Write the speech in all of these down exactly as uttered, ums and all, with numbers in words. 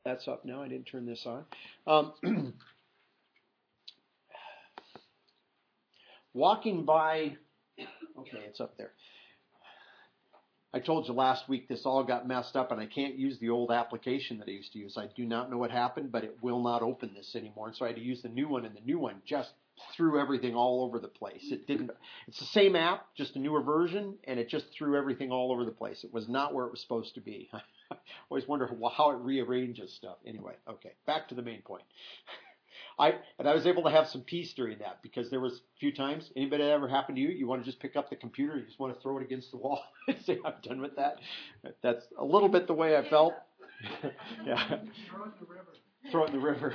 That's up now. I didn't turn this on. Um, walking by, okay, it's up there. I told you last week this all got messed up and I can't use the old application that I used to use. I do not know what happened, but it will not open this anymore. And so I had to use the new one, and the new one just threw everything all over the place. It didn't, it's the same app, just a newer version, and it just threw everything all over the place. It was not where it was supposed to be. I always wonder how it rearranges stuff. Anyway, okay, back to the main point. I and I was able to have some peace during that, because there was a few times, anybody that ever happened to you, you want to just pick up the computer, you just want to throw it against the wall and say, I'm done with that. That's a little bit the way I felt. Yeah. Throw it in the river. Throw it in the river.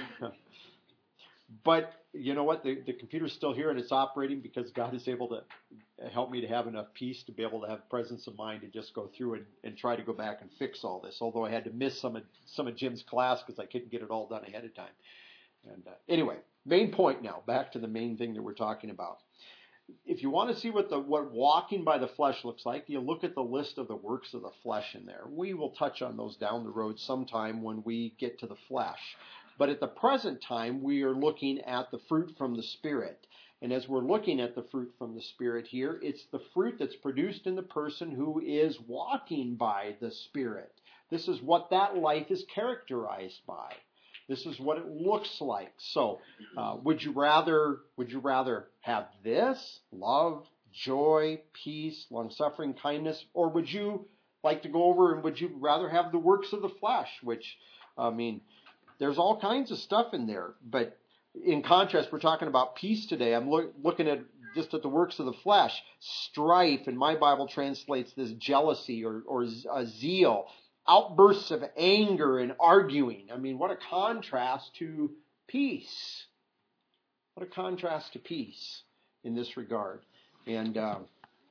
But you know what? The, the computer's still here and it's operating, because God is able to help me to have enough peace to be able to have presence of mind to just go through and, and try to go back and fix all this. Although I had to miss some of, some of Jim's class because I couldn't get it all done ahead of time. And uh, anyway, main point now, back to the main thing that we're talking about. If you want to see what the what walking by the flesh looks like, you look at the list of the works of the flesh in there. We will touch on those down the road sometime when we get to the flesh. But at the present time, we are looking at the fruit from the Spirit. And as we're looking at the fruit from the Spirit here, it's the fruit that's produced in the person who is walking by the Spirit. This is what that life is characterized by. This is what it looks like. So, uh, would you rather would you rather have this, love, joy, peace, long-suffering, kindness, or would you like to go over and would you rather have the works of the flesh? Which, I mean, there's all kinds of stuff in there. But in contrast, we're talking about peace today. I'm look, looking at just at the works of the flesh, strife, and my Bible translates this jealousy or or uh, zeal. Outbursts of anger and arguing. I mean, what a contrast to peace. What a contrast to peace in this regard. And um,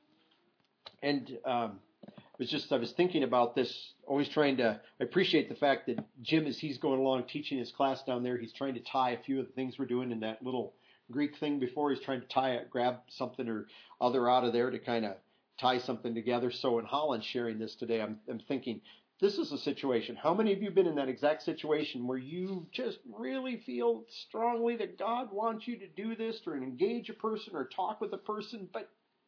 and um, it was just, I was thinking about this, always trying to, I appreciate the fact that Jim, as he's going along teaching his class down there, he's trying to tie a few of the things we're doing in that little Greek thing before. He's trying to tie it, grab something or other out of there to kind of tie something together. So in Holland sharing this today, I'm, I'm thinking, this is a situation. How many of you have been in that exact situation where you just really feel strongly that God wants you to do this or engage a person or talk with a person, but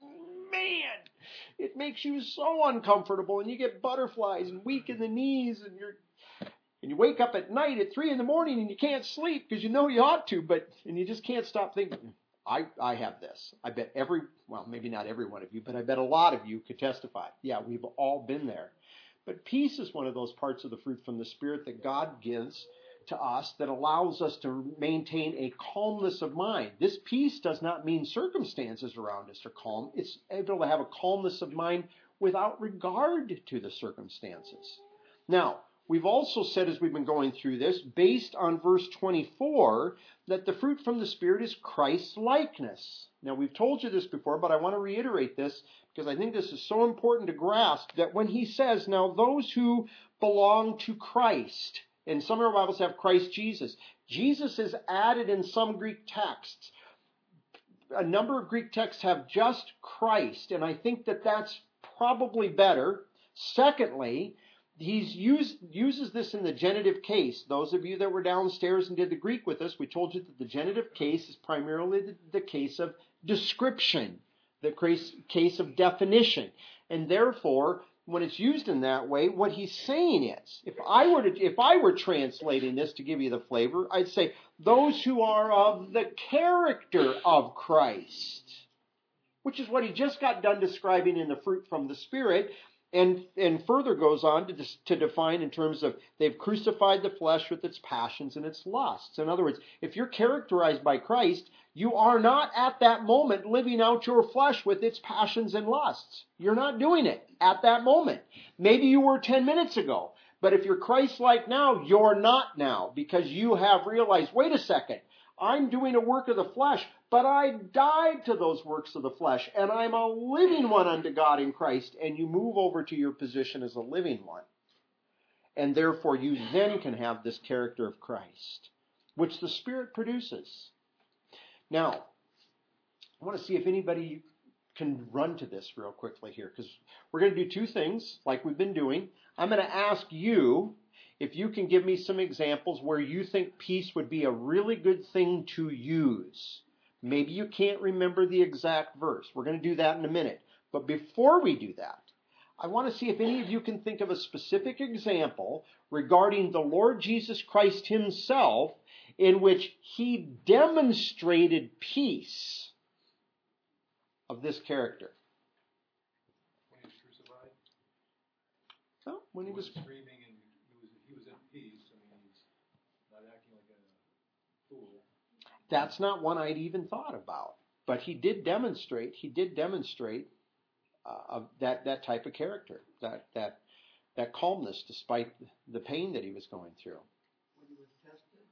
man, it makes you so uncomfortable and you get butterflies and weak in the knees and you're and you wake up at night at three in the morning and you can't sleep because you know you ought to, but and you just can't stop thinking. I, I have this. I bet every, well, maybe not every one of you, but I bet a lot of you could testify. Yeah, we've all been there. But peace is one of those parts of the fruit from the Spirit that God gives to us that allows us to maintain a calmness of mind. This peace does not mean circumstances around us are calm. It's able to have a calmness of mind without regard to the circumstances. Now, we've also said as we've been going through this, based on verse twenty-four, that the fruit from the Spirit is Christ's likeness. Now, we've told you this before, but I want to reiterate this because I think this is so important to grasp that when he says, now those who belong to Christ, and some of our Bibles have Christ Jesus, Jesus is added in some Greek texts. A number of Greek texts have just Christ, and I think that that's probably better. Secondly, He's used, uses this in the genitive case. Those of you that were downstairs and did the Greek with us, we told you that the genitive case is primarily the, the case of description, the case of definition. And therefore, when it's used in that way, what he's saying is, if I were to, if I were translating this to give you the flavor, I'd say, those who are of the character of Christ, which is what he just got done describing in the fruit from the Spirit. And, and further goes on to, to define in terms of they've crucified the flesh with its passions and its lusts. In other words, if you're characterized by Christ, you are not at that moment living out your flesh with its passions and lusts. You're not doing it at that moment. Maybe you were ten minutes ago. But if you're Christ-like now, you're not now because you have realized, wait a second, I'm doing a work of the flesh, but I died to those works of the flesh, and I'm a living one unto God in Christ, and you move over to your position as a living one. And therefore, you then can have this character of Christ, which the Spirit produces. Now, I want to see if anybody can run to this real quickly here, because we're going to do two things like we've been doing. I'm going to ask you, if you can give me some examples where you think peace would be a really good thing to use. Maybe you can't remember the exact verse. We're going to do that in a minute. But before we do that, I want to see if any of you can think of a specific example regarding the Lord Jesus Christ himself in which he demonstrated peace of this character. When he was crucified? Oh, when he was screaming and he was, he was at peace. I mean, he's not acting like a fool. That's not one I'd even thought about. But he did demonstrate, he did demonstrate uh, that, that type of character, that, that, that calmness despite the pain that he was going through. When he was tested,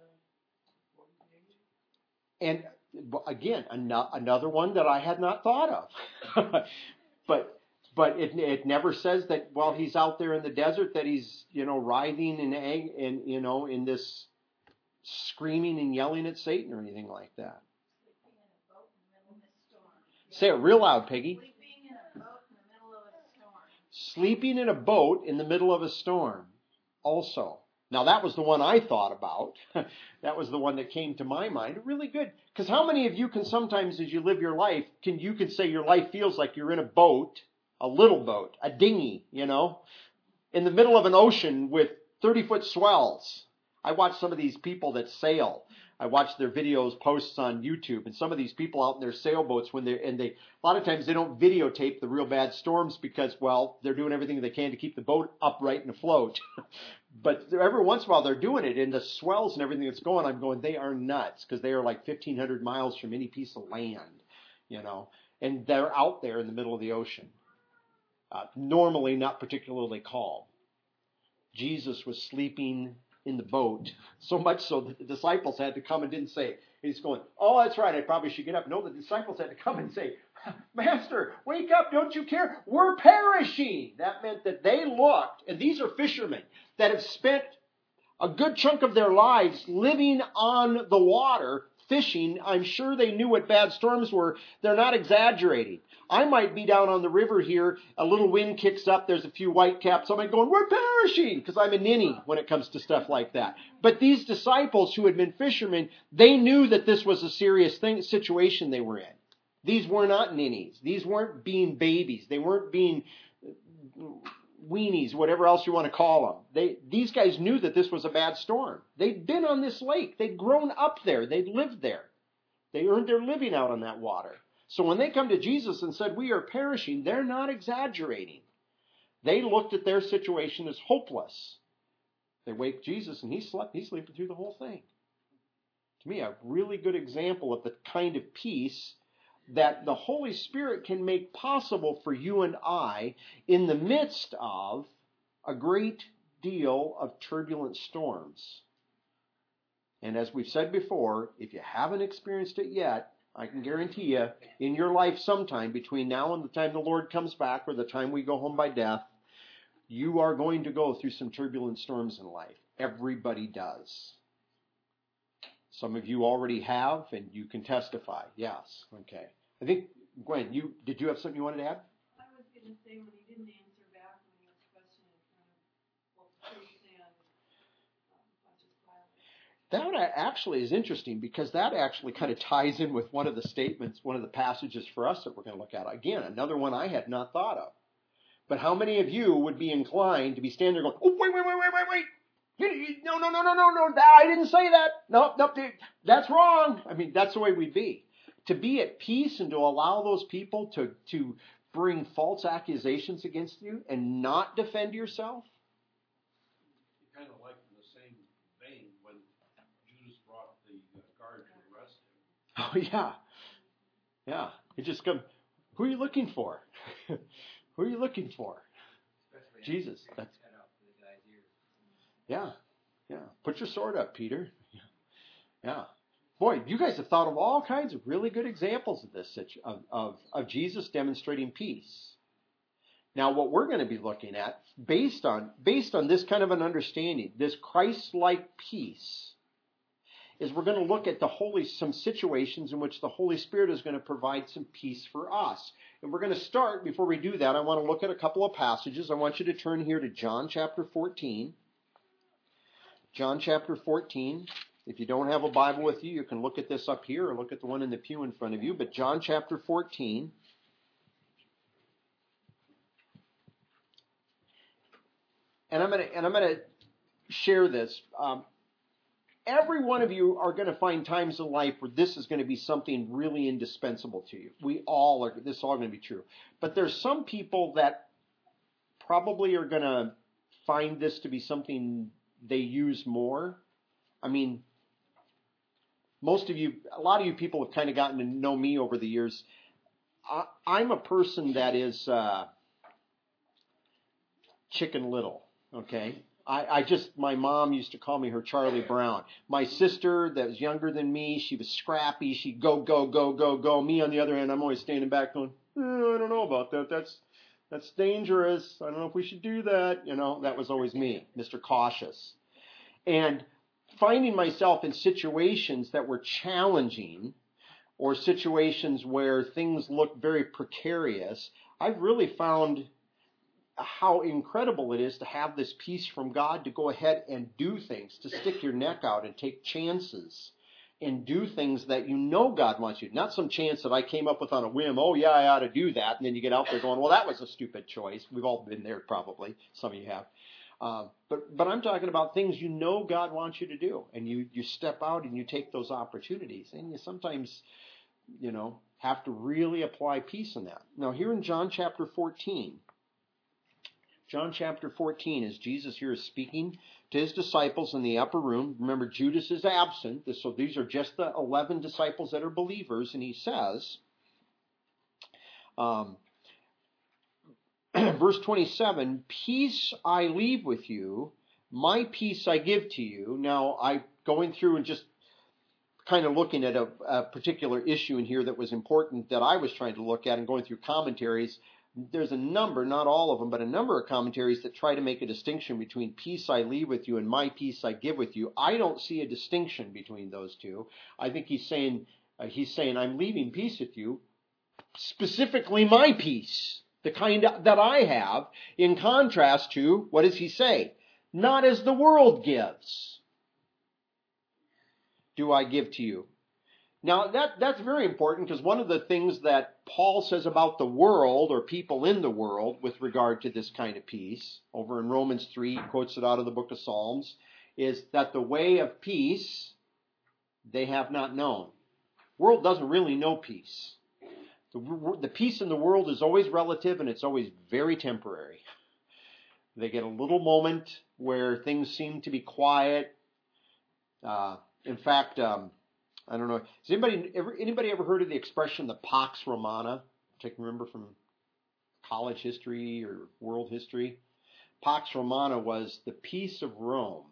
uh, And again, another one that I had not thought of. but but it it never says that while he's out there in the desert that he's, you know, writhing in ang- and you know in this screaming and yelling at Satan or anything like that. Say it real loud, Peggy. Sleeping in a boat in the middle of a storm. Also. Now, that was the one I thought about. That was the one that came to my mind. Really good. Because how many of you can sometimes, as you live your life, can you can say your life feels like you're in a boat, a little boat, a dinghy, you know, in the middle of an ocean with thirty-foot swells. I watch some of these people that sail. I watch their videos, posts on YouTube, and some of these people out in their sailboats, when they and they a lot of times they don't videotape the real bad storms because, well, they're doing everything they can to keep the boat upright and afloat. But every once in a while they're doing it, and the swells and everything that's going, I'm going, they are nuts because they are like fifteen hundred miles from any piece of land, you know, and they're out there in the middle of the ocean, uh, normally not particularly calm. Jesus was sleeping in the boat, so much so that the disciples had to come and didn't say, he's going, oh, that's right, I probably should get up. No, the disciples had to come and say, Master, wake up, don't you care? We're perishing. That meant that they looked, and these are fishermen that have spent a good chunk of their lives living on the water, fishing. I'm sure they knew what bad storms were. They're not exaggerating. I might be down on the river here, a little wind kicks up, there's a few white caps, somebody going, we're perishing, because I'm a ninny when it comes to stuff like that. But these disciples who had been fishermen, they knew that this was a serious thing, situation they were in. These were not ninnies. These weren't being babies. They weren't being weenies, whatever else you want to call them. They, these guys knew that this was a bad storm. They'd been on this lake. They'd grown up there. They'd lived there. They earned their living out on that water. So when they come to Jesus and said, we are perishing, they're not exaggerating. They looked at their situation as hopeless. They wake Jesus and he slept. He's sleeping through the whole thing. To me, a really good example of the kind of peace that the Holy Spirit can make possible for you and I in the midst of a great deal of turbulent storms. And as we've said before, if you haven't experienced it yet, I can guarantee you, in your life sometime between now and the time the Lord comes back or the time we go home by death, you are going to go through some turbulent storms in life. Everybody does. Some of you already have, and you can testify. Yes. Okay. I think, Gwen, you did you have something you wanted to add? I was going to say, when he didn't answer back when he was questioned in front of both priests and um, Pontius Pilate. That actually is interesting because that actually kind of ties in with one of the statements, one of the passages for us that we're going to look at. Again, another one I had not thought of. But how many of you would be inclined to be standing there going, oh, wait, wait, wait, wait, wait, wait. You, you, no, no, no, no, no, no, I didn't say that. No, no, that's wrong. I mean, that's the way we'd be. To be at peace and to allow those people to, to bring false accusations against you and not defend yourself. Kind of like in the same vein when Judas brought the guard to arrest him. Oh, yeah. Yeah. He just come, who are you looking for? Who are you looking for? Jesus. That's, yeah. Yeah. Put your sword up, Peter. Yeah. Boy, you guys have thought of all kinds of really good examples of this, of, of, of Jesus demonstrating peace. Now, what we're going to be looking at, based on, based on this kind of an understanding, this Christ-like peace, is we're going to look at the Holy, some situations in which the Holy Spirit is going to provide some peace for us. And we're going to start, before we do that, I want to look at a couple of passages. I want you to turn here to John chapter fourteen. John chapter fourteen. If you don't have a Bible with you, you can look at this up here or look at the one in the pew in front of you. But John chapter fourteen. And I'm going to and I'm going to share this. Um, every one of you are going to find times in life where this is going to be something really indispensable to you. We all are. This is all going to be true. But there's some people that probably are going to find this to be something they use more. I mean, most of you, a lot of you people have kind of gotten to know me over the years. I, I'm a person that is uh, Chicken Little, okay? I, I just, my mom used to call me her Charlie Brown. My sister that was younger than me, she was scrappy. She'd go, go, go, go, go. Me, on the other hand, I'm always standing back going, eh, I don't know about that. That's that's dangerous. I don't know if we should do that. You know, that was always me, Mister Cautious. And finding myself in situations that were challenging or situations where things looked very precarious, I've really found how incredible it is to have this peace from God to go ahead and do things, to stick your neck out and take chances and do things that you know God wants you. Not some chance that I came up with on a whim, oh yeah, I ought to do that, and then you get out there going, well, that was a stupid choice. We've all been there probably. Some of you have. Uh, but but I'm talking about things you know God wants you to do, and you, you step out and you take those opportunities, and you sometimes, you know, have to really apply peace in that. Now here in John chapter fourteen, John chapter fourteen, as Jesus here is speaking to his disciples in the upper room. Remember, Judas is absent, so these are just the eleven disciples that are believers, and he says, um, verse twenty-seven, peace I leave with you, my peace I give to you. Now, I going through and just kind of looking at a, a particular issue in here that was important that I was trying to look at and going through commentaries. There's a number, not all of them, but a number of commentaries that try to make a distinction between peace I leave with you and my peace I give with you. I don't see a distinction between those two. I think he's saying, uh, he's saying, I'm leaving peace with you, specifically my peace, the kind that I have, in contrast to, what does he say? Not as the world gives, do I give to you. Now, that that's very important, because one of the things that Paul says about the world, or people in the world, with regard to this kind of peace, over in Romans three, he quotes it out of the book of Psalms, is that the way of peace they have not known. The world doesn't really know peace. The, the peace in the world is always relative, and it's always very temporary. They get a little moment where things seem to be quiet. Uh, in fact, um, I don't know. Has anybody ever anybody ever heard of the expression the Pax Romana, which I can remember from college history or world history? Pax Romana was the peace of Rome.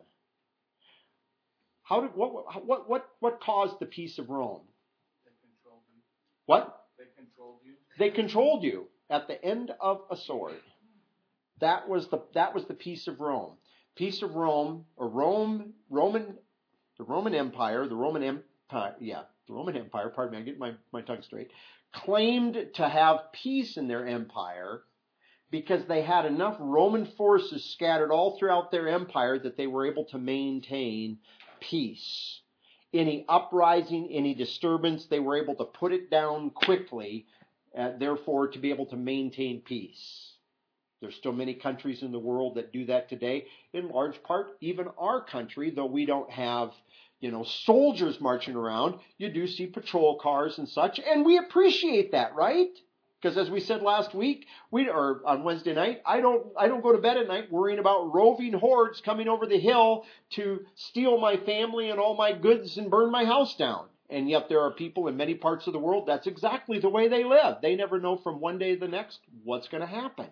How did what what what what caused the peace of Rome? They controlled you. What? They controlled you. They controlled you at the end of a sword. That was the that was the peace of Rome. Peace of Rome, or Rome, Roman, the Roman Empire, the Roman Empire. Uh, yeah, the Roman Empire, pardon me, I get my, my tongue straight, claimed to have peace in their empire because they had enough Roman forces scattered all throughout their empire that they were able to maintain peace. Any uprising, any disturbance, they were able to put it down quickly, uh, therefore to be able to maintain peace. There's still many countries in the world that do that today, in large part even our country, though we don't have, you know, soldiers marching around. You do see patrol cars and such, and we appreciate that, right? Because as we said last week, we or on Wednesday night, I don't I don't go to bed at night worrying about roving hordes coming over the hill to steal my family and all my goods and burn my house down. And yet there are people in many parts of the world, that's exactly the way they live. They never know from one day to the next what's going to happen.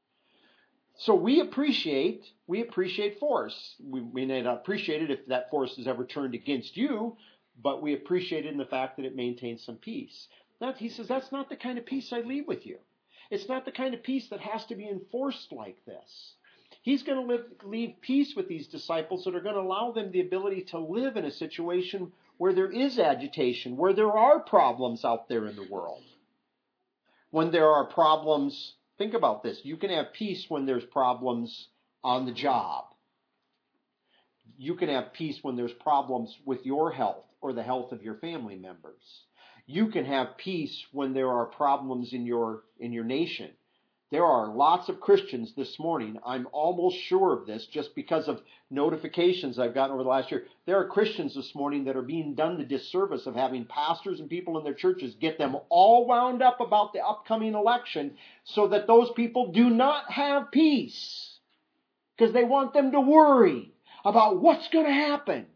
So we appreciate we appreciate force. We may not appreciate it if that force is ever turned against you, but we appreciate it in the fact that it maintains some peace. That, he says, that's not the kind of peace I leave with you. It's not the kind of peace that has to be enforced like this. He's going to live, leave peace with these disciples that are going to allow them the ability to live in a situation where there is agitation, where there are problems out there in the world. When there are problems, think about this. You can have peace when there's problems on the job. you can have peace when there's problems with your health or the health of your family members. You can have peace when there are problems in your in your nation. There are lots of Christians this morning, I'm almost sure of this just because of notifications I've gotten over the last year. There are Christians this morning that are being done the disservice of having pastors and people in their churches get them all wound up about the upcoming election so that those people do not have peace because they want them to worry about what's going to happen.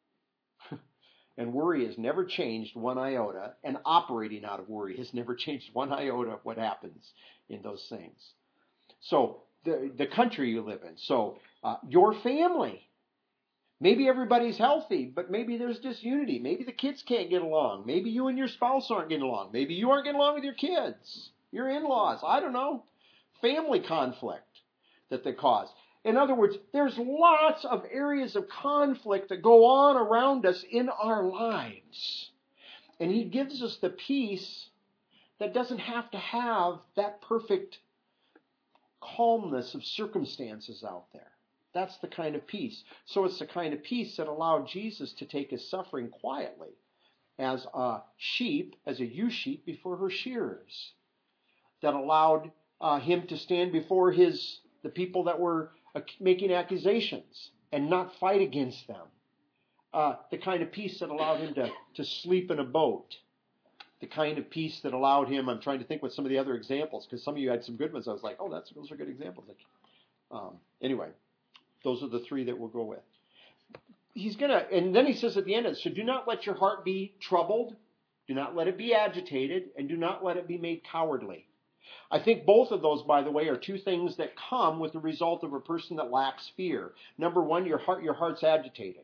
And worry has never changed one iota, and operating out of worry has never changed one iota of what happens in those things. So the, the country you live in, so uh, your family, maybe everybody's healthy, but maybe there's disunity. Maybe the kids can't get along. Maybe you and your spouse aren't getting along. Maybe you aren't getting along with your kids, your in-laws. I don't know. Family conflict that they cause. In other words, there's lots of areas of conflict that go on around us in our lives. And he gives us the peace that doesn't have to have that perfect calmness of circumstances out there. That's the kind of peace. So it's the kind of peace that allowed Jesus to take his suffering quietly as a sheep, as a ewe sheep before her shearers. That allowed uh, him to stand before his the people that were making accusations and not fight against them. Uh, the kind of peace that allowed him to, to sleep in a boat. The kind of peace that allowed him, I'm trying to think with some of the other examples, because some of you had some good ones. I was like, oh, that's those are good examples. Like, um, anyway, those are the three that we'll go with. He's going to, and then he says at the end, so do not let your heart be troubled, do not let it be agitated, and do not let it be made cowardly. I think both of those, by the way, are two things that come with the result of a person that lacks fear. Number one, your heart, your heart's agitated.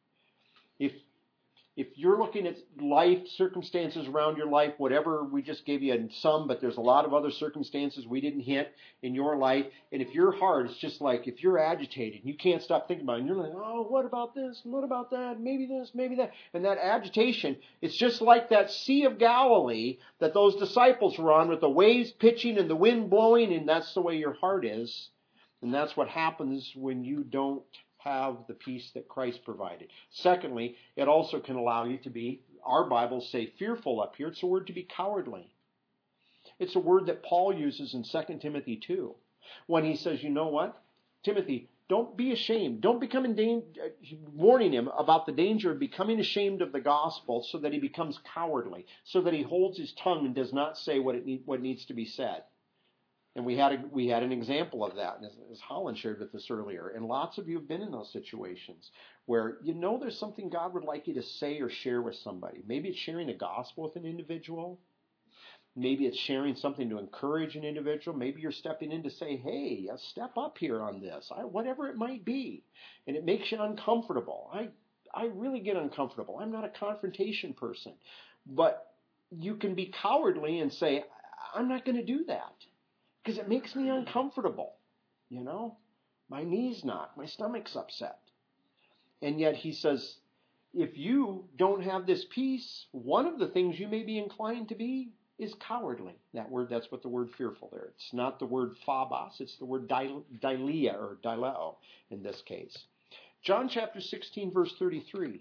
If if you're looking at life, circumstances around your life, whatever, we just gave you some, but there's a lot of other circumstances we didn't hit in your life. And if your heart is just like, if you're agitated, you can't stop thinking about it, and you're like, oh, what about this? What about that? Maybe this, maybe that. And that agitation, it's just like that Sea of Galilee that those disciples were on with the waves pitching and the wind blowing, and that's the way your heart is. And that's what happens when you don't have the peace that Christ provided. Secondly, it also can allow you to be, our Bibles say fearful up here. It's a word to be cowardly. It's a word that Paul uses in Second Timothy two when he says, you know what, Timothy, don't be ashamed. Don't become in danger, warning him about the danger of becoming ashamed of the gospel so that he becomes cowardly, so that he holds his tongue and does not say what it need, what needs to be said. And we had a, we had an example of that, as, as Holland shared with us earlier. And lots of you have been in those situations where you know there's something God would like you to say or share with somebody. Maybe it's sharing the gospel with an individual. Maybe it's sharing something to encourage an individual. Maybe you're stepping in to say, hey, step up here on this, I, whatever it might be. And it makes you uncomfortable. I, I really get uncomfortable. I'm not a confrontation person. But you can be cowardly and say, I'm not going to do that. Because it makes me uncomfortable, you know. My knee's not, my stomach's upset. And yet he says, if you don't have this peace, one of the things you may be inclined to be is cowardly. That word, that's what the word fearful there. It's not the word phobos, it's the word dilia or dileo in this case. John chapter sixteen, verse thirty-three.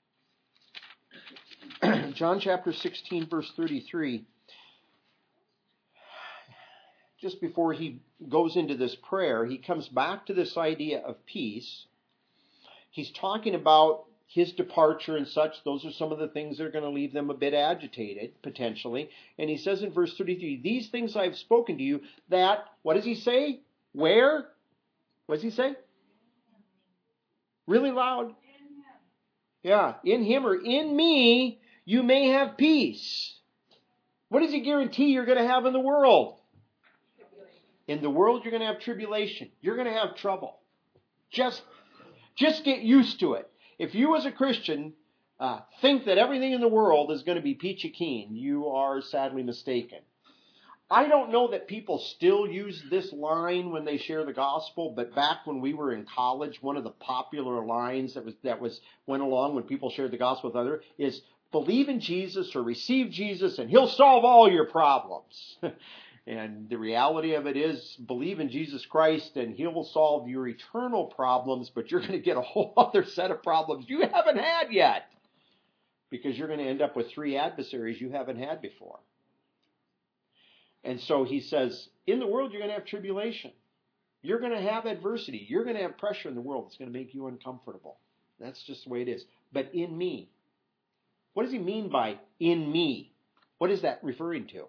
John chapter sixteen, verse thirty-three. Just before he goes into this prayer, he comes back to this idea of peace. He's talking about his departure and such. Those are some of the things that are going to leave them a bit agitated, potentially. And he says in verse thirty-three, these things I have spoken to you, that, what does he say? Where? What does he say? Really loud. Yeah, in him or in me, you may have peace. What does he guarantee you're going to have in the world? In the world, you're going to have tribulation. You're going to have trouble. Just, just get used to it. If you as a Christian uh, think that everything in the world is going to be peachy keen, you are sadly mistaken. I don't know that people still use this line when they share the gospel, but back when we were in college, one of the popular lines that was that was went along when people shared the gospel with others is, believe in Jesus or receive Jesus and he'll solve all your problems. And the reality of it is, believe in Jesus Christ and He will solve your eternal problems, but you're going to get a whole other set of problems you haven't had yet. Because you're going to end up with three adversaries you haven't had before. And so He says, in the world you're going to have tribulation. You're going to have adversity. You're going to have pressure in the world. It's going to make you uncomfortable. That's just the way it is. But in me. What does He mean by in me? What is that referring to?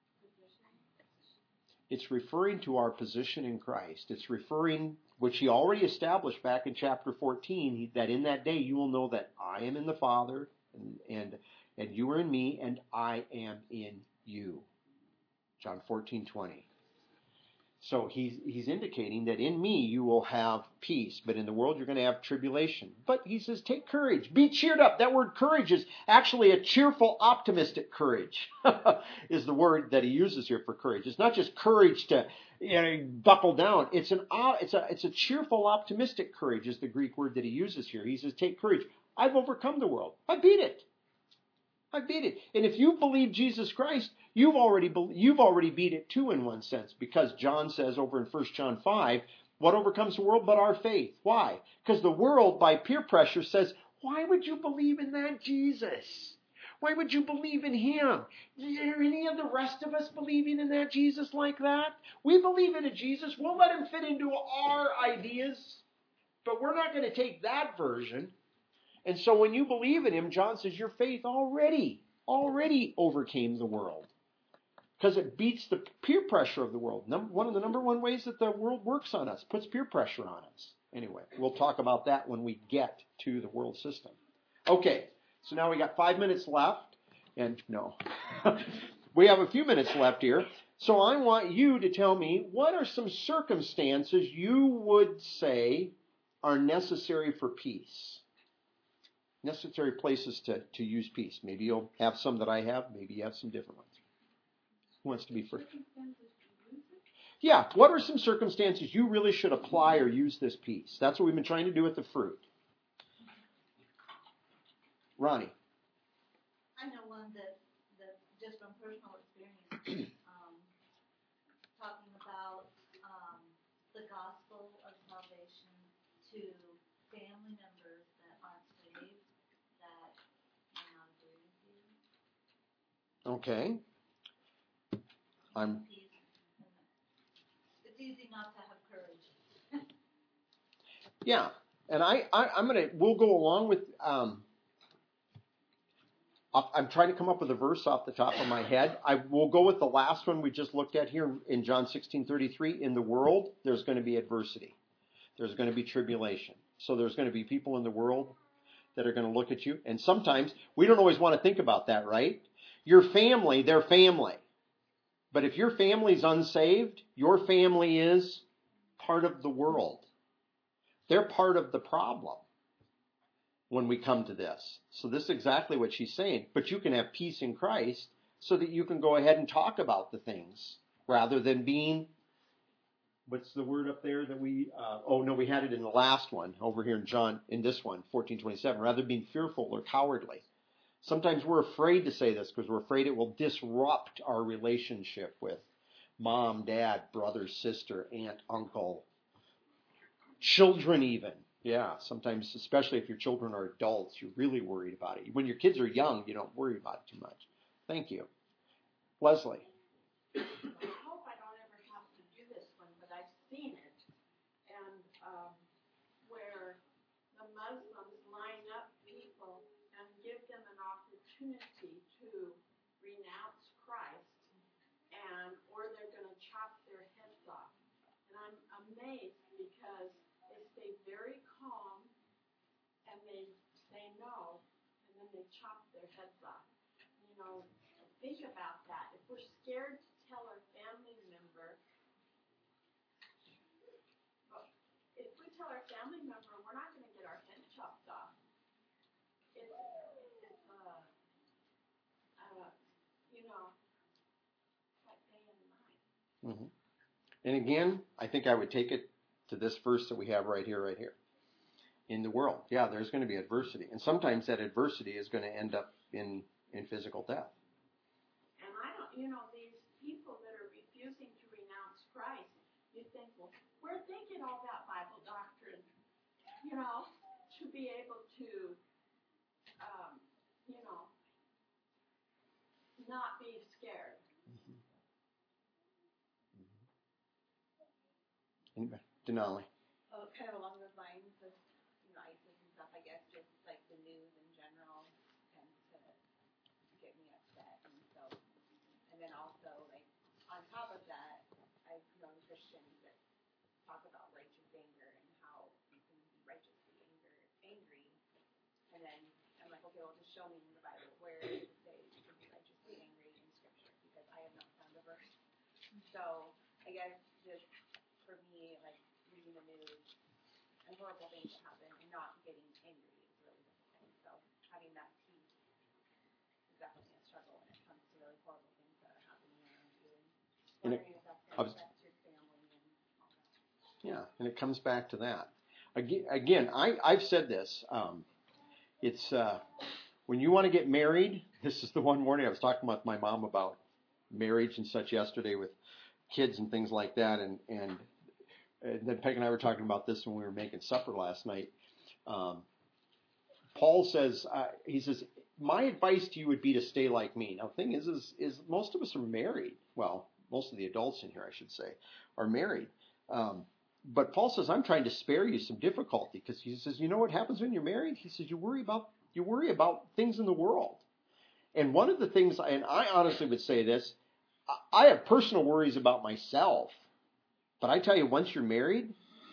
It's referring to our position in Christ. It's referring, which He already established back in chapter fourteen, that in that day you will know that I am in the Father, and and, and you are in me, and I am in you. John fourteen twenty. So he's, he's indicating that in me you will have peace, but in the world you're going to have tribulation. But He says, take courage. Be cheered up. That word courage is actually a cheerful, optimistic courage, is the word that He uses here for courage. It's not just courage to, you know, buckle down. It's an it's a it's a cheerful, optimistic courage is the Greek word that He uses here. He says, take courage. I've overcome the world. I beat it. I beat it. And if you believe Jesus Christ, you've already you've already beat it too in one sense, because John says over in First John five, what overcomes the world but our faith? Why? Because the world, by peer pressure, says, why would you believe in that Jesus? Why would you believe in Him? Are any of the rest of us believing in that Jesus like that? We believe in a Jesus. We'll let Him fit into our ideas, but we're not going to take that version. And so when you believe in Him, John says your faith already, already overcame the world. Because it beats the peer pressure of the world. Number, one of the number one ways that the world works on us, puts peer pressure on us. Anyway, we'll talk about that when we get to the world system. Okay, so now we got five minutes left. And no, we have a few minutes left here. So I want you to tell me, what are some circumstances you would say are necessary for peace? Necessary places to, to use peace. Maybe you'll have some that I have. Maybe you have some different ones. Who wants to be first? Yeah. What are some circumstances you really should apply or use this peace? That's what we've been trying to do with the fruit. Ronnie. I know one that, that just from personal experience, um, talking about um, the gospel of salvation to family members that aren't saved, that may not agree with you. Okay. I'm. It's easy not to have courage. Yeah, and I, I I'm gonna. We'll go along with. Um, I'm trying to come up with a verse off the top of my head. I will go with the last one we just looked at here in John sixteen thirty-three. In the world, there's going to be adversity. There's going to be tribulation. So there's going to be people in the world that are going to look at you. And sometimes we don't always want to think about that, right? Your family, their family. But if your family's unsaved, your family is part of the world. They're part of the problem when we come to this. So this is exactly what she's saying. But you can have peace in Christ so that you can go ahead and talk about the things rather than being, what's the word up there that we, uh, oh no, we had it in the last one over here in John, in this one, fourteen twenty-seven, rather than being fearful or cowardly. Sometimes we're afraid to say this because we're afraid it will disrupt our relationship with mom, dad, brother, sister, aunt, uncle, children even. Yeah, sometimes, especially if your children are adults, you're really worried about it. When your kids are young, you don't worry about it too much. Thank you. Leslie. I hope I don't ever have to do this one, but I've seen it. And um, where the Muslims line up people and give them an opportunity to renounce Christ, and or they're going to chop their heads off. And I'm amazed because they stay very calm and they say no, and then they chop their heads off. You know, think about that. If we're scared to tell our family member, if we tell our family member we're not going to get our head chopped off, it's, it's uh, uh, you know, like day and night. Mm-hmm. And again, I think I would take it to this verse that we have right here, right here. In the world, yeah, there's going to be adversity. And sometimes that adversity is going to end up in, in physical death. And I don't, you know, these people that are refusing where'd they get all that Bible doctrine? You know, to be able to, um, you know, not be scared. Anyway, Denali. Oh, kind of along those lines of, you know, ISIS and stuff, I guess, just like the news in general tends to get me upset. And so, and then also, like, on top of that, I've known Christians that talk about righteous anger and how you can be righteously anger, angry. And then I'm like, okay, well, just show me in the Bible where does it say you can be righteously angry in Scripture, because I have not found a verse. So, I guess just for me, like, reading the news and horrible things that happen and not getting angry is really difficult. So having that peace is definitely a struggle when it comes to really horrible things that are happening around you. And wondering if that's going to affect your family and all that. Yeah, and it comes back to that. Again, again I, I've said this. Um, it's uh, when you want to get married, this is the one morning I was talking with my mom about marriage and such yesterday with kids and things like that, and, and And then Peg and I were talking about this when we were making supper last night. Um, Paul says, uh, he says, my advice to you would be to stay like me. Now, the thing is, is, is most of us are married. Well, most of the adults in here, I should say, are married. Um, but Paul says, I'm trying to spare you some difficulty, because he says, you know what happens when you're married? He says, you worry about you worry about things in the world. And one of the things, and I honestly would say this, I have personal worries about myself. But I tell you, once you're married,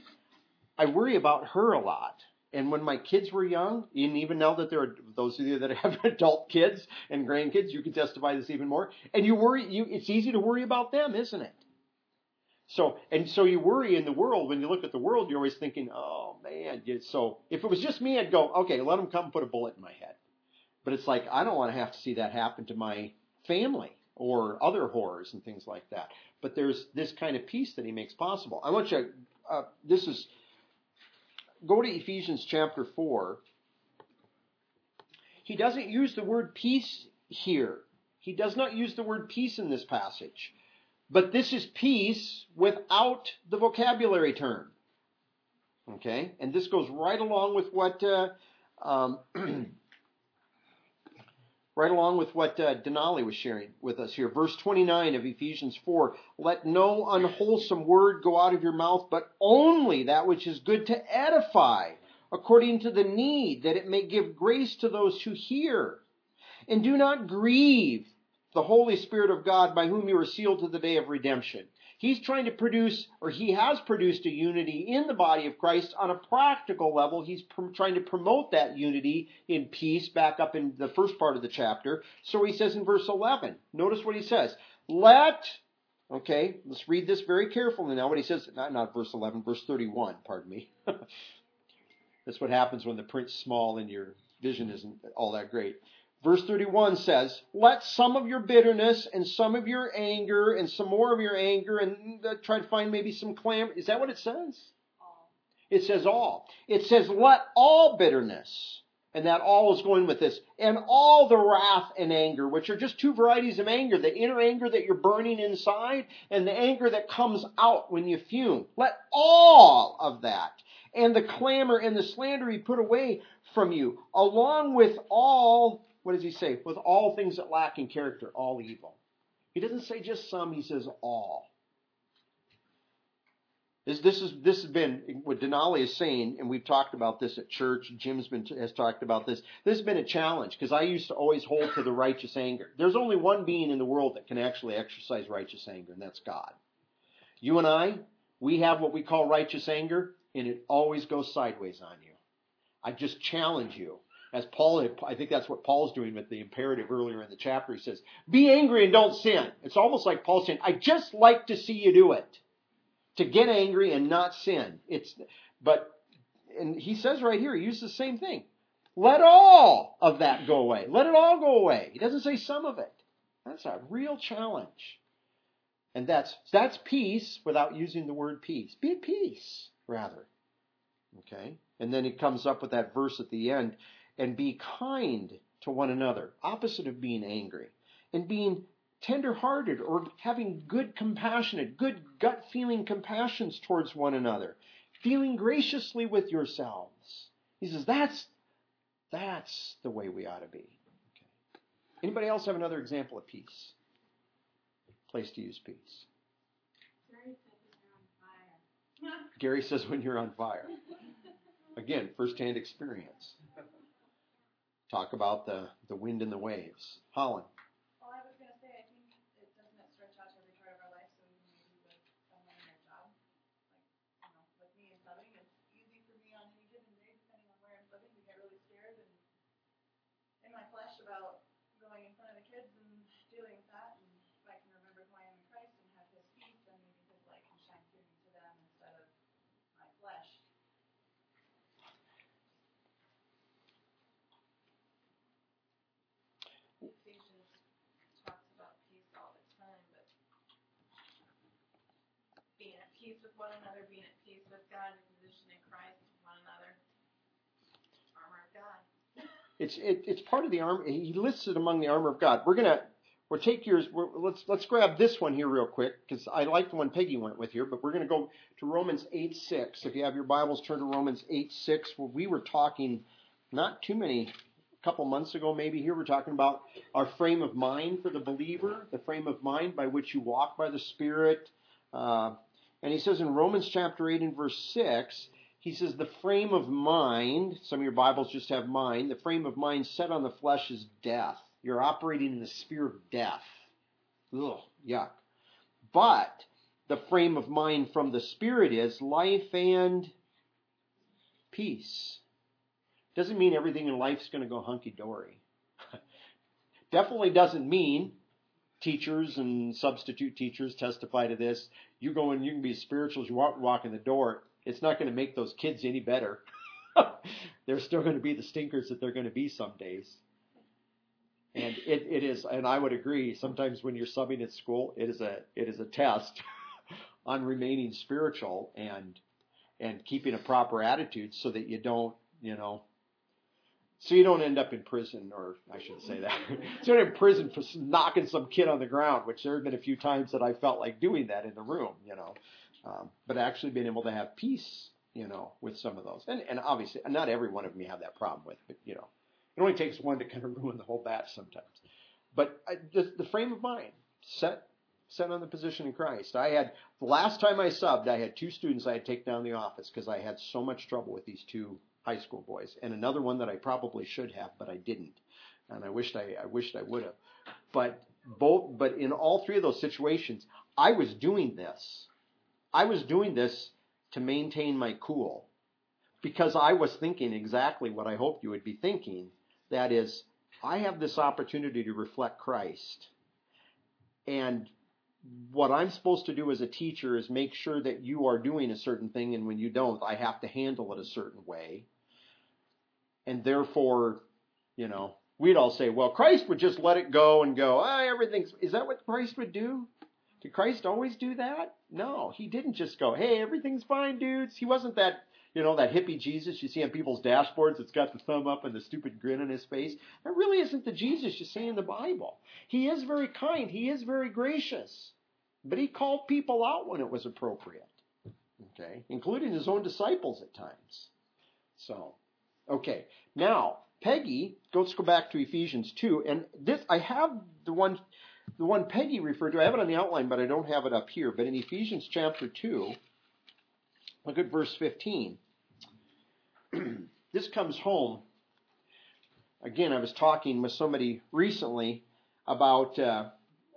I worry about her a lot. And when my kids were young, and even now that there are those of you that have adult kids and grandkids, you can testify this even more. And you worry, you, it's easy to worry about them, isn't it? So, and so you worry in the world. When you look at the world, you're always thinking, oh man. So if it was just me, I'd go, okay, let them come put a bullet in my head. But it's like, I don't want to have to see that happen to my family or other horrors and things like that. But there's this kind of peace that he makes possible. I want you to, uh, this is, go to Ephesians chapter four. He doesn't use the word peace here. He does not use the word peace in this passage. But this is peace without the vocabulary term. Okay? And this goes right along with what, uh, um, Right along with what uh, Denali was sharing with us here. Verse twenty-nine of Ephesians four. Let no unwholesome word go out of your mouth, but only that which is good to edify, according to the need, that it may give grace to those who hear. And do not grieve the Holy Spirit of God, by whom you are sealed to the day of redemption. He's trying to produce, or he has produced a unity in the body of Christ on a practical level. He's pr- trying to promote that unity in peace back up in the first part of the chapter. So he says in verse eleven, notice what he says. Let, okay, let's read this very carefully now. What he says, not, not verse eleven, verse thirty-one, pardon me. That's what happens when the print's small and your vision isn't all that great. Verse thirty-one says, let some of your bitterness and some of your anger and some more of your anger and uh, try to find maybe some clamor. Is that what it says? All. It says all. It says let all bitterness, and that all is going with this, and all the wrath and anger, which are just two varieties of anger, the inner anger that you're burning inside and the anger that comes out when you fume. Let all of that and the clamor and the slander be put away from you, along with all, what does he say? With all things that lack in character, all evil. He doesn't say just some, he says all. This, this, is, this has been what Denali is saying, and we've talked about this at church. Jim's been, has talked about this. This has been a challenge, because I used to always hold to the righteous anger. There's only one being in the world that can actually exercise righteous anger, and that's God. You and I, we have what we call righteous anger, and it always goes sideways on you. I just challenge you. As Paul, I think that's what Paul's doing with the imperative earlier in the chapter. He says, be angry and don't sin. It's almost like Paul's saying, I just like to see you do it. To get angry and not sin. It's, but, and he says right here, he uses the same thing. Let all of that go away. Let it all go away. He doesn't say some of it. That's a real challenge. And that's, that's peace without using the word peace. Be at peace, rather. Okay? And then he comes up with that verse at the end. And be kind to one another. Opposite of being angry. And being tender-hearted or having good compassionate, good gut-feeling compassions towards one another, dealing graciously with yourselves. He says that's, that's the way we ought to be. Okay. Anybody else have another example of peace? Place to use peace. Gary says when you're on fire. Again, first-hand experience. Talk about the, the wind and the waves. Holland. Well, I was going to say, I think it doesn't it stretch out to every part of our life, so even maybe with someone in their job. Like, you know, with me and subbing, it's easy for me on any given day, depending on where I'm subbing, to get really scared and in my flesh about going in front of the kids and dealing with that. And if I can remember who I am in Christ and have His peace, then maybe His light can shine through me to them instead of my flesh. Ephesians talks about peace all the time, but being at peace with one another, being at peace with God, your position in Christ with one another, armor of God. It's it, it's part of the armor. He lists it among the armor of God. We're gonna we'll take yours. We're, let's let's grab this one here real quick because I like the one Peggy went with here. But we're gonna go to Romans eight six. If you have your Bibles, turn to Romans eight six. Where we were talking not too many. Couple months ago, maybe here, we're talking about our frame of mind for the believer, the frame of mind by which you walk by the Spirit. Uh, and he says in Romans chapter eight and verse six, he says the frame of mind, some of your Bibles just have mind, the frame of mind set on the flesh is death. You're operating in the sphere of death. Ugh, yuck. But the frame of mind from the Spirit is life and peace. Doesn't mean everything in life's going to go hunky-dory. Definitely doesn't mean, teachers and substitute teachers testify to this, you go and you can be as spiritual as you walk, walk in the door. It's not going to make those kids any better. They're still going to be the stinkers that they're going to be some days. And it, it is, and I would agree, sometimes when you're subbing at school, it is a it is a test on remaining spiritual and and keeping a proper attitude so that you don't, you know, So you don't end up in prison, or I shouldn't say that. So you're in prison for knocking some kid on the ground, which there have been a few times that I felt like doing that in the room, you know. Um, but actually being able to have peace, you know, with some of those. And, and obviously, not every one of them you have that problem with, but, you know, it only takes one to kind of ruin the whole batch sometimes. But I, the, the frame of mind, set set on the position in Christ. I had, the last time I subbed, I had two students I had to take down the office because I had so much trouble with these two high school boys, and another one that I probably should have, but I didn't, and I wished I, I wished I would have. But both, but in all three of those situations, I was doing this. I was doing this to maintain my cool, because I was thinking exactly what I hoped you would be thinking. That is, I have this opportunity to reflect Christ, and what I'm supposed to do as a teacher is make sure that you are doing a certain thing, and when you don't, I have to handle it a certain way. And therefore, you know, we'd all say, well, Christ would just let it go and go, ah, everything's, is that what Christ would do? Did Christ always do that? No, he didn't just go, hey, everything's fine, dudes. He wasn't that, you know, that hippie Jesus you see on people's dashboards that's got the thumb up and the stupid grin on his face. That really isn't the Jesus you see in the Bible. He is very kind. He is very gracious. But he called people out when it was appropriate, okay, including his own disciples at times. So, okay, now Peggy, let's go back to Ephesians two, and this I have the one, the one Peggy referred to. I have it on the outline, but I don't have it up here. But in Ephesians chapter two, look at verse fifteen. This comes home. Again, I was talking with somebody recently about Uh,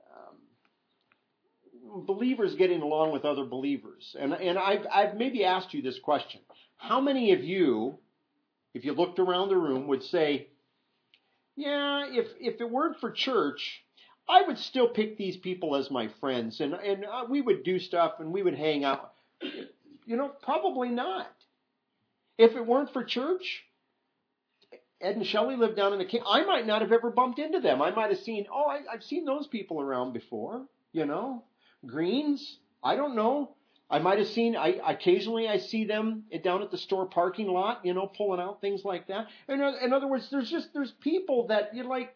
believers getting along with other believers. And and I've, I've maybe asked you this question. How many of you, if you looked around the room, would say, yeah, if, if it weren't for church, I would still pick these people as my friends, and, and uh, we would do stuff and we would hang out? You know, probably not. If it weren't for church, Ed and Shelley lived down in the Cape. I might not have ever bumped into them. I might have seen, oh, I, I've seen those people around before, you know. Greens, I don't know. I might have seen, I occasionally I see them down at the store parking lot, you know, pulling out things like that. In, in other words, there's just, there's people that you like,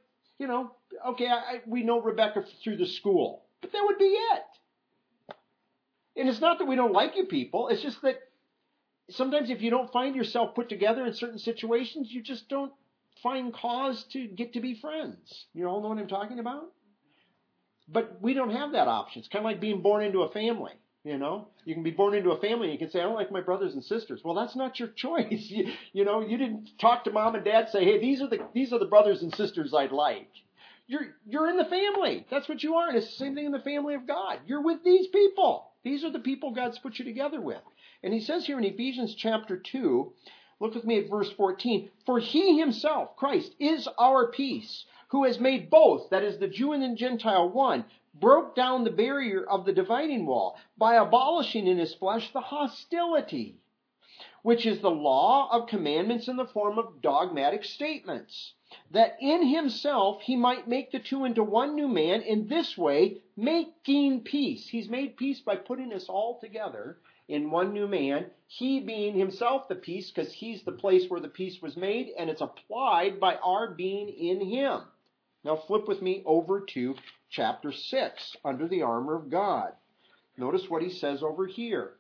you know, okay, I, I, we know Rebecca through the school, but that would be it. And it's not that we don't like you people. It's just that sometimes if you don't find yourself put together in certain situations, you just don't find cause to get to be friends. You all know what I'm talking about? But we don't have that option. It's kind of like being born into a family. You know, you can be born into a family and you can say, I don't like my brothers and sisters. Well, that's not your choice. You, you know, you didn't talk to mom and dad, say, hey, these are the these are the brothers and sisters I'd like. You're you're in the family. That's what you are. And it's the same thing in the family of God. You're with these people. These are the people God's put you together with. And he says here in Ephesians chapter two, look with me at verse fourteen, for he himself, Christ, is our peace, who has made both, that is the Jew and the Gentile, one, broke down the barrier of the dividing wall by abolishing in his flesh the hostility, which is the law of commandments in the form of dogmatic statements, that in himself he might make the two into one new man, in this way making peace. He's made peace by putting us all together in one new man, he being himself the peace, because he's the place where the peace was made, and it's applied by our being in him. Now flip with me over to chapter six, under the armor of God. Notice what he says over here.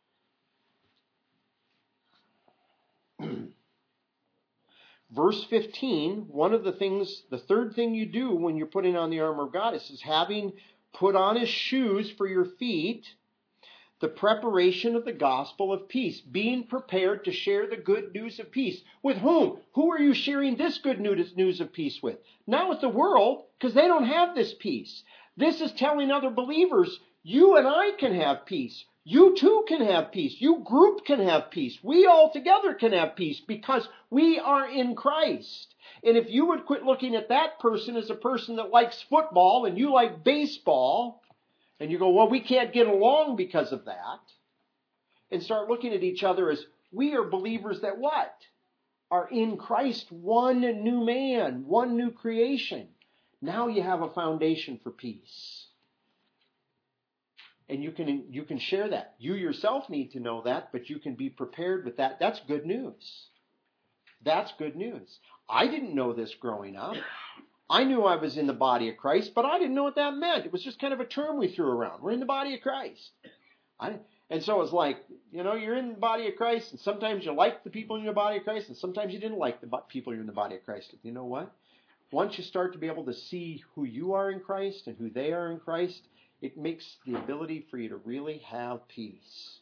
Verse fifteen, one of the things, the third thing you do when you're putting on the armor of God, it says, having put on his shoes for your feet, the preparation of the gospel of peace, being prepared to share the good news of peace. With whom? Who are you sharing this good news of peace with? Not with the world, because they don't have this peace. This is telling other believers, you and I can have peace. You too can have peace. You group can have peace. We all together can have peace because we are in Christ. And if you would quit looking at that person as a person that likes football and you like baseball, and you go, well, we can't get along because of that, and start looking at each other as we are believers that what? Are in Christ, one new man, one new creation. Now you have a foundation for peace. And you can you can share that. You yourself need to know that, but you can be prepared with that. That's good news. That's good news. I didn't know this growing up. I knew I was in the body of Christ, but I didn't know what that meant. It was just kind of a term we threw around. We're in the body of Christ. I, and so it's like, you know, you're in the body of Christ, and sometimes you like the people in the body of Christ, and sometimes you didn't like the people you're in the body of Christ. You know what? Once you start to be able to see who you are in Christ and who they are in Christ, it makes the ability for you to really have peace.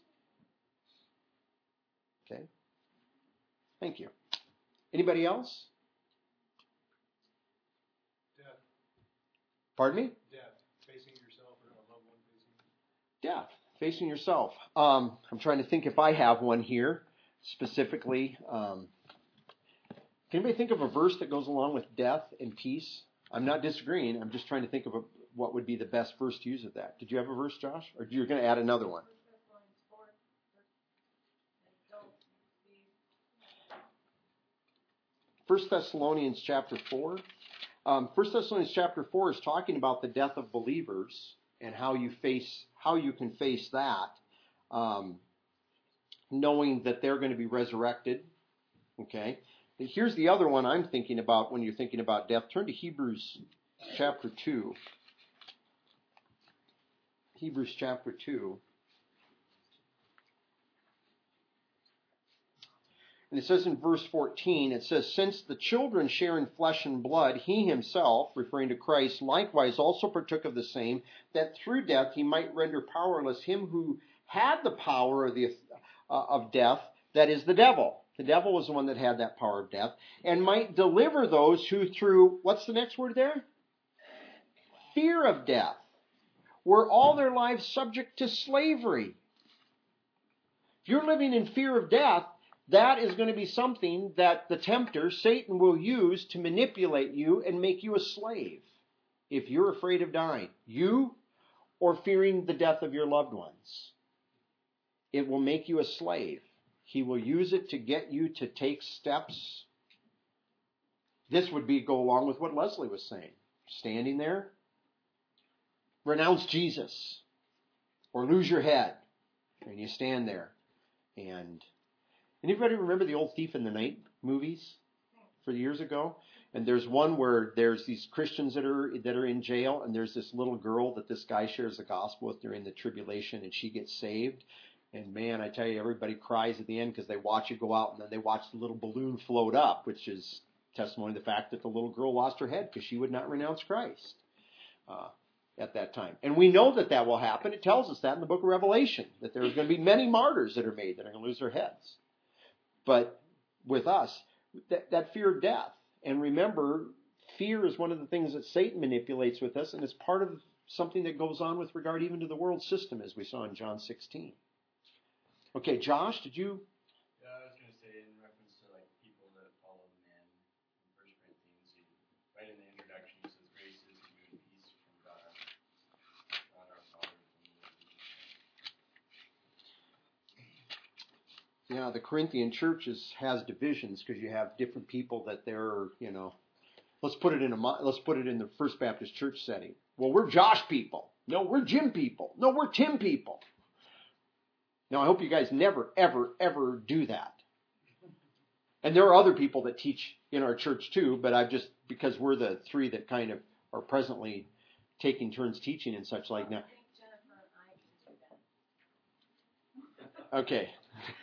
Okay? Thank you. Anybody else? Death. Pardon me? Death. Facing yourself or a loved one facing you. Death. Facing yourself. Um, I'm trying to think if I have one here specifically. Um, can anybody think of a verse that goes along with death and peace? I'm not disagreeing. I'm just trying to think of a, what would be the best verse to use of that. Did you have a verse, Josh? Or you're going to add another one? First Thessalonians chapter four. Um, First Thessalonians chapter four is talking about the death of believers and how you face, how you can face that, um, knowing that they're going to be resurrected. Okay. And here's the other one I'm thinking about when you're thinking about death. Turn to Hebrews chapter two. Hebrews chapter two. And it says in verse fourteen, it says, since the children share in flesh and blood, he himself, referring to Christ, likewise also partook of the same, that through death he might render powerless him who had the power of, the, uh, of death, that is the devil. The devil was the one that had that power of death, and might deliver those who through, what's the next word there? Fear of death, were all their lives subject to slavery. If you're living in fear of death, that is going to be something that the tempter, Satan, will use to manipulate you and make you a slave. If you're afraid of dying, you or fearing the death of your loved ones, it will make you a slave. He will use it to get you to take steps. This would be go along with what Leslie was saying. Standing there, renounce Jesus or lose your head. And you stand there. And anybody remember the old Thief in the Night movies for years ago? And there's one where there's these Christians that are that are in jail, and there's this little girl that this guy shares the gospel with during the tribulation, and she gets saved. And man, I tell you, everybody cries at the end because they watch it go out, and then they watch the little balloon float up, which is testimony of the fact that the little girl lost her head because she would not renounce Christ uh, at that time. And we know that that will happen. It tells us that in the book of Revelation, that there's going to be many martyrs that are made that are going to lose their heads. But with us, that, that fear of death. And remember, fear is one of the things that Satan manipulates with us, and it's part of something that goes on with regard even to the world system, as we saw in John sixteen. Okay, Josh, did you? Yeah, I was going to say in reference to like people that follow men in First Corinthians, he, right in the introduction, he says, "Grace is to you and peace from God, God our Father." Yeah, the Corinthian churches has divisions because you have different people that they're, you know, let's put it in a let's put it in the First Baptist Church setting. Well, we're Josh people. No, we're Jim people. No, we're Tim people. Now, I hope you guys never, ever, ever do that. And there are other people that teach in our church too, but I've just, because we're the three that kind of are presently taking turns teaching and such like now. I think Jennifer and I can do that. Okay.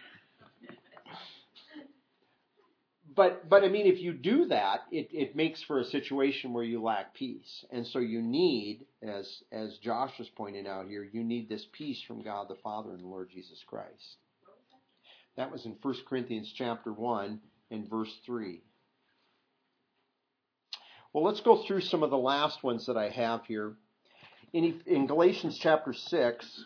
But, but I mean, if you do that, it, it makes for a situation where you lack peace. And so you need, as, as Josh was pointing out here, you need this peace from God the Father and the Lord Jesus Christ. That was in First Corinthians chapter one and verse three. Well, let's go through some of the last ones that I have here. In, in Galatians chapter six,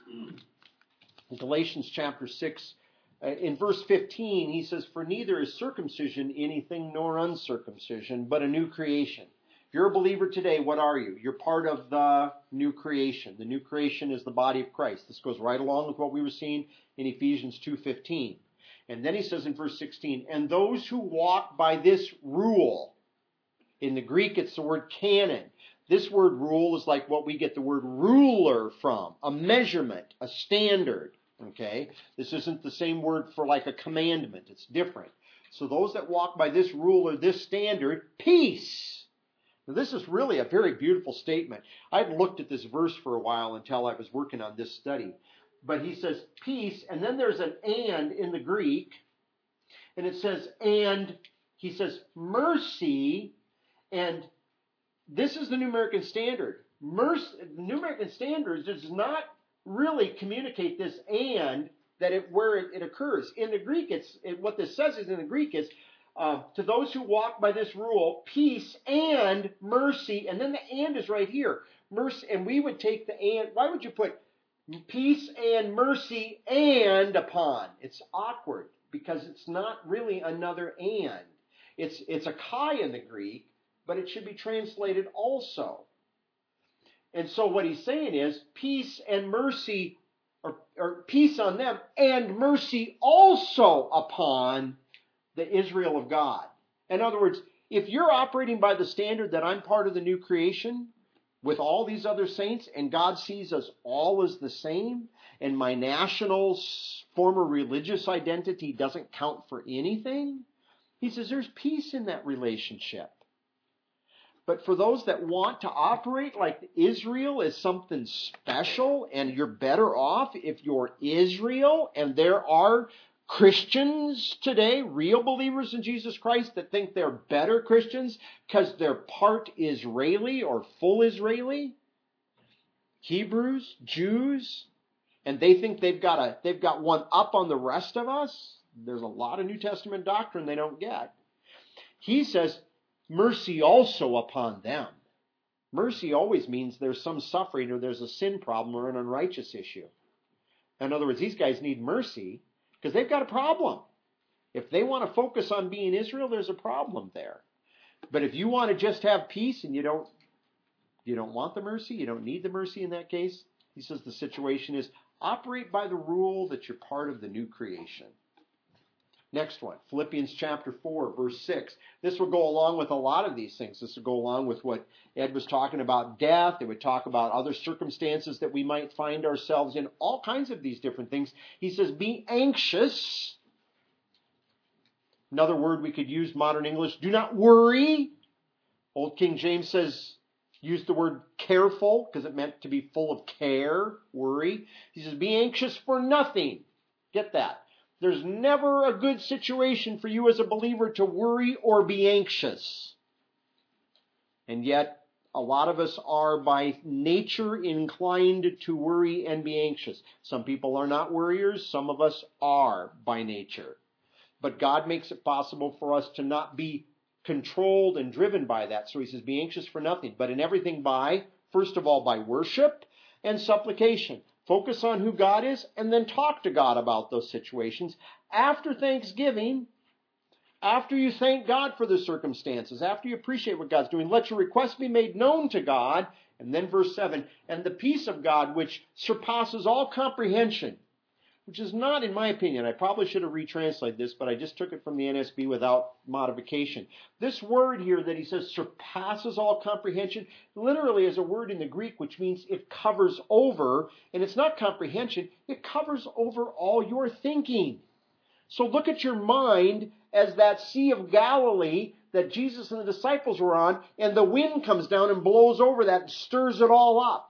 in Galatians chapter six, in verse fifteen, he says, "For neither is circumcision anything nor uncircumcision, but a new creation." If you're a believer today, what are you? You're part of the new creation. The new creation is the body of Christ. This goes right along with what we were seeing in Ephesians two fifteen. And then he says in verse sixteen, "And those who walk by this rule," in the Greek it's the word canon. This word rule is like what we get the word ruler from, a measurement, a standard. Okay, this isn't the same word for like a commandment. It's different. So those that walk by this rule or this standard, peace. Now this is really a very beautiful statement. I hadn't looked at this verse for a while until I was working on this study. But he says peace, and then there's an and in the Greek. And it says, and he says mercy, and this is the New American Standard. Mercy, the New American Standard does not really communicate this and that it where it, it occurs in the Greek. It's it, what this says is in the Greek is uh, to those who walk by this rule, peace and mercy, and then the and is right here, mercy. And we would take the and. Why would you put peace and mercy and upon? It's awkward because it's not really another and. It's it's a kai in the Greek, but it should be translated also. And so what he's saying is peace and mercy, or, or peace on them, and mercy also upon the Israel of God. In other words, if you're operating by the standard that I'm part of the new creation with all these other saints, and God sees us all as the same, and my national former religious identity doesn't count for anything, he says there's peace in that relationship. But for those that want to operate like Israel is something special and you're better off if you're Israel, and there are Christians today, real believers in Jesus Christ, that think they're better Christians because they're part Israeli or full Israeli, Hebrews, Jews, and they think they've got a they've got one up on the rest of us. There's a lot of New Testament doctrine they don't get. He says, mercy also upon them. Mercy always means there's some suffering or there's a sin problem or an unrighteous issue. In other words, these guys need mercy because they've got a problem. If they want to focus on being Israel, there's a problem there. But if you want to just have peace and you don't you don't want the mercy, you don't need the mercy in that case, he says the situation is operate by the rule that you're part of the new creation. Next one, Philippians chapter four, verse six. This will go along with a lot of these things. This will go along with what Ed was talking about, death. It would talk about other circumstances that we might find ourselves in, all kinds of these different things. He says, be anxious. Another word we could use, modern English, do not worry. Old King James says, use the word careful because it meant to be full of care, worry. He says, be anxious for nothing. Get that. There's never a good situation for you as a believer to worry or be anxious. And yet, a lot of us are by nature inclined to worry and be anxious. Some people are not worriers. Some of us are by nature. But God makes it possible for us to not be controlled and driven by that. So he says, be anxious for nothing, but in everything by, first of all, by worship and supplication. Focus on who God is and then talk to God about those situations. After Thanksgiving, after you thank God for the circumstances, after you appreciate what God's doing, let your requests be made known to God. And then verse seven, and the peace of God, which surpasses all comprehension, which is not, in my opinion, I probably should have retranslated this, but I just took it from the N S B without modification. This word here that he says surpasses all comprehension, literally is a word in the Greek which means it covers over, and it's not comprehension, it covers over all your thinking. So look at your mind as that Sea of Galilee that Jesus and the disciples were on, and the wind comes down and blows over that and stirs it all up.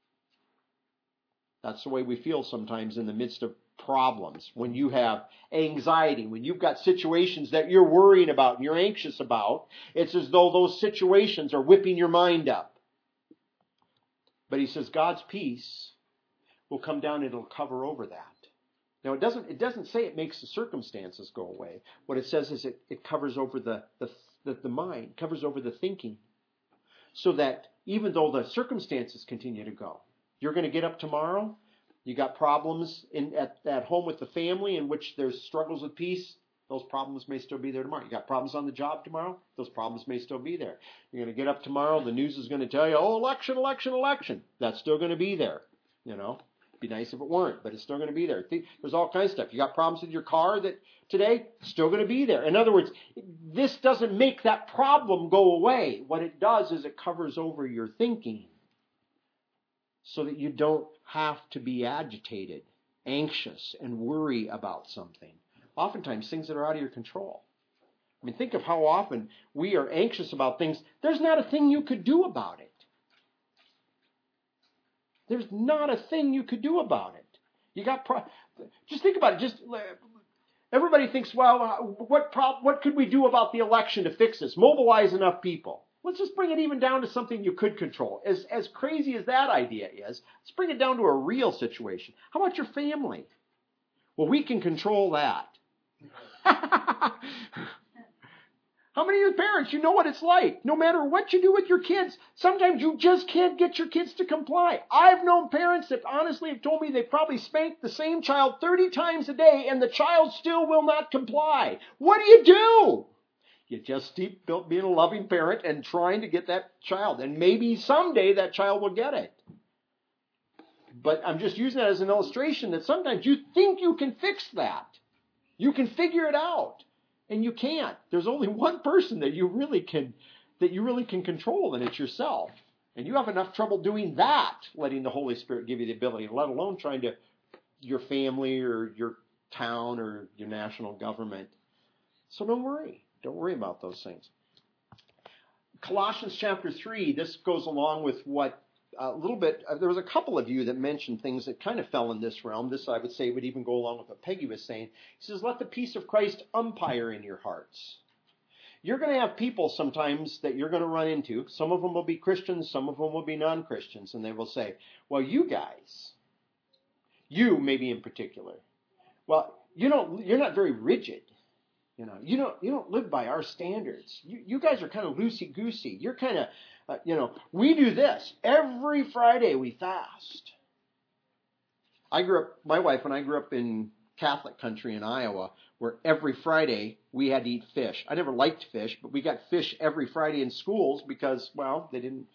That's the way we feel sometimes in the midst of problems. When you have anxiety, when you've got situations that you're worrying about and you're anxious about, it's as though those situations are whipping your mind up. But he says God's peace will come down and it'll cover over that. Now, it doesn't, it doesn't say it makes the circumstances go away. What it says is it, it covers over the, the, the, the mind, covers over the thinking, so that even though the circumstances continue to go, you're going to get up tomorrow, you got problems in, at, at home with the family in which there's struggles with peace, those problems may still be there tomorrow. You got problems on the job tomorrow, those problems may still be there. You're going to get up tomorrow, the news is going to tell you, oh, election, election, election. That's still going to be there, you know. Be nice if it weren't, but it's still going to be there. There's all kinds of stuff. You got problems with your car that today, still going to be there. In other words, this doesn't make that problem go away. What it does is it covers over your thinking so that you don't have to be agitated, anxious, and worry about something. Oftentimes, things that are out of your control. I mean, think of how often we are anxious about things. There's not a thing you could do about it. There's not a thing you could do about it. You got pro- just think about it. Just everybody thinks, well, what pro- what could we do about the election to fix this? Mobilize enough people. Let's just bring it even down to something you could control. As as crazy as that idea is, let's bring it down to a real situation. How about your family? Well, we can control that. How many of you parents, you know what it's like? No matter what you do with your kids, sometimes you just can't get your kids to comply. I've known parents that honestly have told me they probably spanked the same child thirty times a day and the child still will not comply. What do you do? You just keep being a loving parent and trying to get that child. And maybe someday that child will get it. But I'm just using that as an illustration that sometimes you think you can fix that. You can figure it out. And you can't. There's only one person that you really can that you really can control, and it's yourself. And you have enough trouble doing that, letting the Holy Spirit give you the ability, let alone trying to your family or your town or your national government. So don't worry. Don't worry about those things. Colossians chapter three, this goes along with what a little bit, uh, there was a couple of you that mentioned things that kind of fell in this realm. This, I would say, would even go along with what Peggy was saying. He says, let the peace of Christ umpire in your hearts. You're going to have people sometimes that you're going to run into. Some of them will be Christians, some of them will be non-Christians, and they will say, well, you guys, you maybe in particular, well, you don't, you're not very rigid. You know, you don't, you don't live by our standards. You, you guys are kind of loosey-goosey. You're kind of, uh, you know, we do this. Every Friday we fast. I grew up, my wife and I grew up in Catholic country in Iowa, where every Friday we had to eat fish. I never liked fish, but we got fish every Friday in schools because, well, they didn't,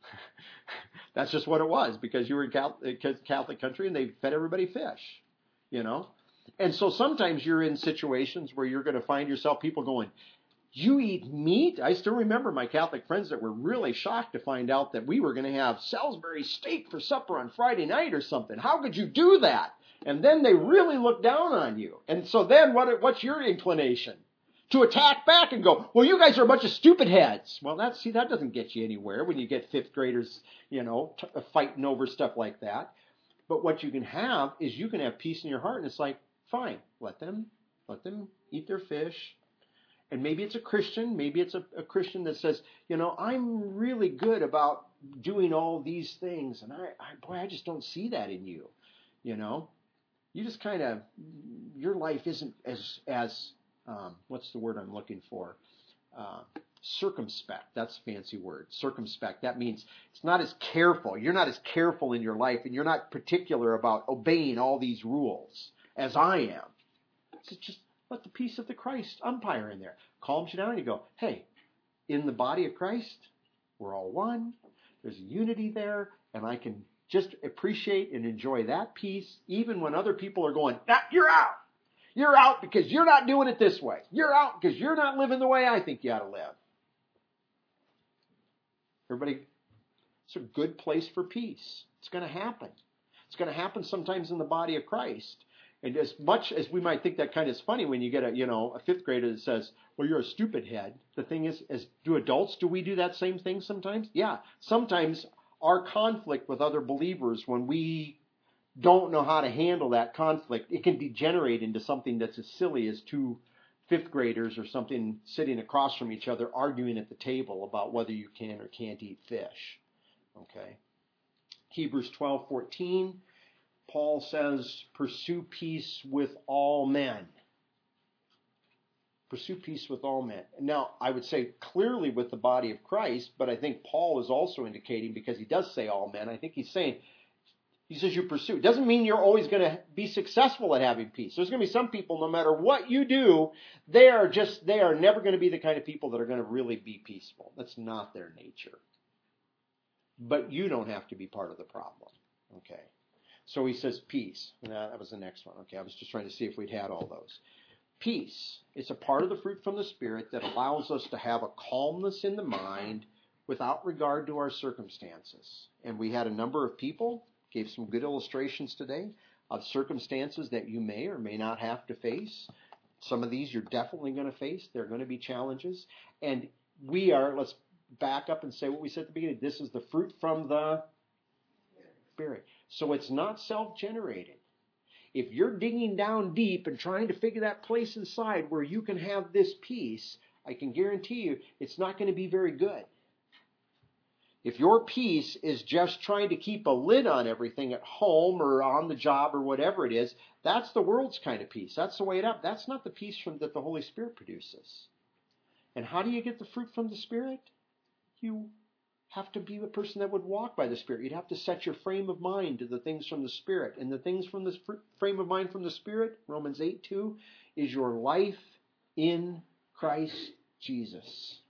that's just what it was, because you were in Catholic country and they fed everybody fish, you know. And so sometimes you're in situations where you're going to find yourself people going, you eat meat? I still remember my Catholic friends that were really shocked to find out that we were going to have Salisbury steak for supper on Friday night or something. How could you do that? And then they really look down on you. And so then what? what's your inclination? to attack back and go, well, you guys are a bunch of stupid heads. Well, that's, see, that doesn't get you anywhere when you get fifth graders, you know, t- fighting over stuff like that. But what you can have is you can have peace in your heart, and it's like, fine, let them, let them eat their fish. And maybe it's a Christian, maybe it's a, a Christian that says, you know, I'm really good about doing all these things, and I, I boy, I just don't see that in you, you know. You just kind of, your life isn't as, as um, what's the word I'm looking for? Uh, circumspect. That's a fancy word. Circumspect. That means it's not as careful. You're not as careful in your life, and you're not particular about obeying all these rules as I am. So just let the peace of the Christ umpire in there. Calms you down, and you go, hey, in the body of Christ, we're all one. There's a unity there, and I can just appreciate and enjoy that peace, even when other people are going, ah, you're out. You're out because you're not doing it this way. You're out because you're not living the way I think you ought to live. Everybody, it's a good place for peace. It's going to happen. It's going to happen sometimes in the body of Christ. And as much as we might think that kind of is funny when you get a, you know, a fifth grader that says, well, you're a stupid head. The thing is, as do adults, do we do that same thing sometimes? Yeah. Sometimes our conflict with other believers, when we don't know how to handle that conflict, it can degenerate into something that's as silly as two fifth graders or something sitting across from each other arguing at the table about whether you can or can't eat fish. Okay. Hebrews twelve fourteen, Paul says, pursue peace with all men. Pursue peace with all men. Now, I would say clearly with the body of Christ, but I think Paul is also indicating, because he does say all men, I think he's saying, he says you pursue. It doesn't mean you're always going to be successful at having peace. There's going to be some people, no matter what you do, they are just, they are never going to be the kind of people that are going to really be peaceful. That's not their nature. But you don't have to be part of the problem. Okay. So he says peace. Now, that was the next one. Okay. I was just trying to see if we'd had all those. Peace. It's a part of the fruit from the Spirit that allows us to have a calmness in the mind without regard to our circumstances. And we had a number of people, gave some good illustrations today of circumstances that you may or may not have to face. Some of these you're definitely going to face. There are going to be challenges. And we are, let's back up and say what we said at the beginning. This is the fruit from the Spirit. So it's not self-generated. If you're digging down deep and trying to figure that place inside where you can have this peace, I can guarantee you it's not going to be very good. If your peace is just trying to keep a lid on everything at home or on the job or whatever it is, that's the world's kind of peace. That's the way it up. That's not the peace from, that the Holy Spirit produces. And how do you get the fruit from the Spirit? You have to be a person that would walk by the Spirit. You'd have to set your frame of mind to the things from the Spirit. And the things from the frame of mind from the Spirit, Romans eight two, is your life in Christ Jesus.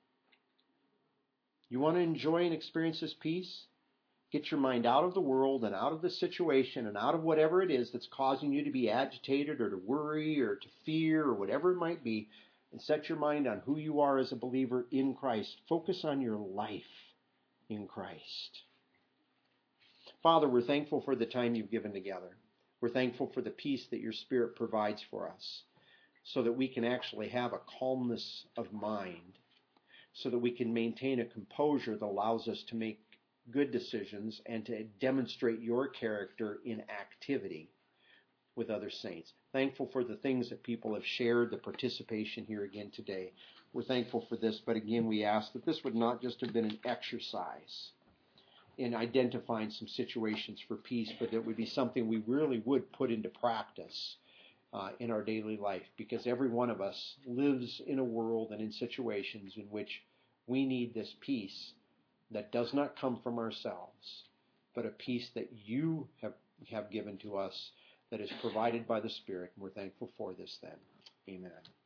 You want to enjoy and experience this peace? Get your mind out of the world and out of the situation and out of whatever it is that's causing you to be agitated or to worry or to fear or whatever it might be, and set your mind on who you are as a believer in Christ. Focus on your life in Christ. Father, we're thankful for the time you've given together. We're thankful for the peace that your Spirit provides for us so that we can actually have a calmness of mind, so that we can maintain a composure that allows us to make good decisions and to demonstrate your character in activity with other saints. Thankful for the things that people have shared, the participation here again today. We're thankful for this, but again, we ask that this would not just have been an exercise in identifying some situations for peace, but that it would be something we really would put into practice uh, in our daily life, because every one of us lives in a world and in situations in which we need this peace that does not come from ourselves, but a peace that you have, have given to us that is provided by the Spirit. And we're thankful for this then. Amen.